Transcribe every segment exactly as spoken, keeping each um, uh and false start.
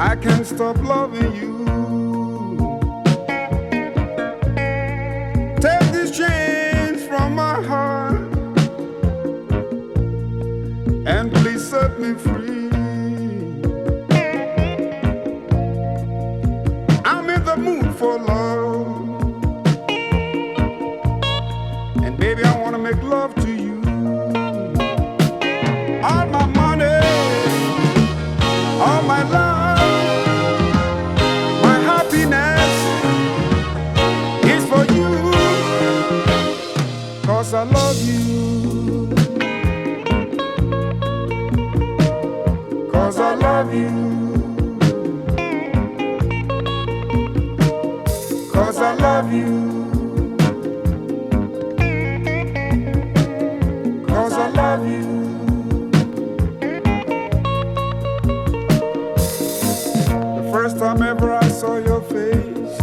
I can't stop loving you. Take these chains from my heart and please set me free. I'm in the mood for love, and baby, I want to make love to you. All my money, all my love, my happiness is for you, 'cause I love you, 'cause I love you, 'cause I love you, 'cause I love you. First time ever I saw your face,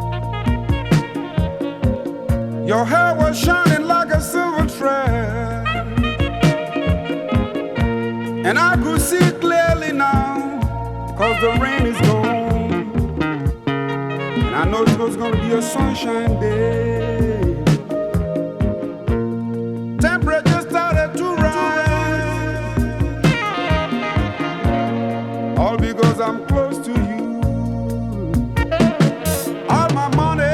your hair was shining like a silver thread, and I could see clearly now, 'cause the rain is gone, and I know it was gonna be a sunshine day. Temperature started to rise, all because I'm close to you. All my money,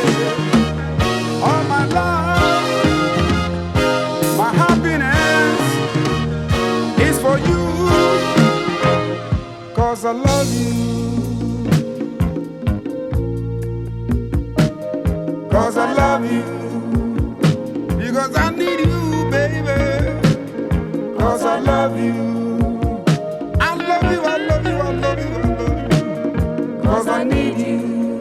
all my love, my happiness is for you, 'cause I love you, 'cause I love you, because I need you, baby, 'cause I love you. I love you, I love you, I love you, I love you, 'cause I need you.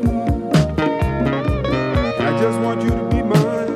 I just want you to be mine.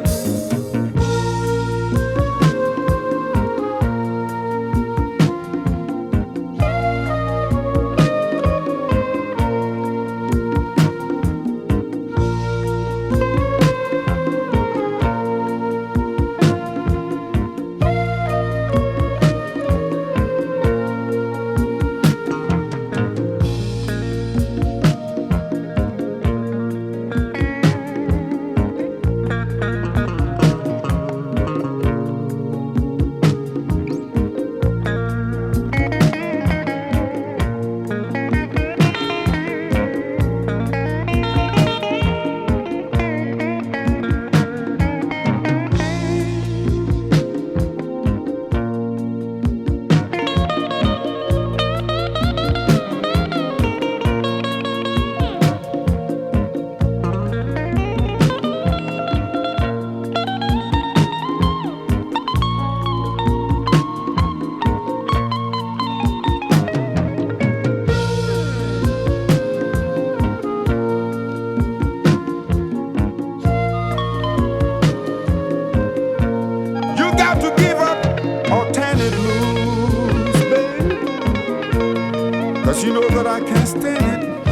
Cause you know that I can't stand it.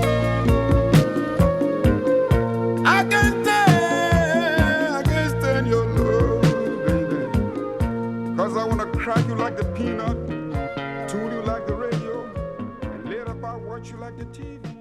I can't stand, I can't stand your love, baby. Cause I wanna crack you like the peanut, tune you like the radio, and later I watch you like the T V.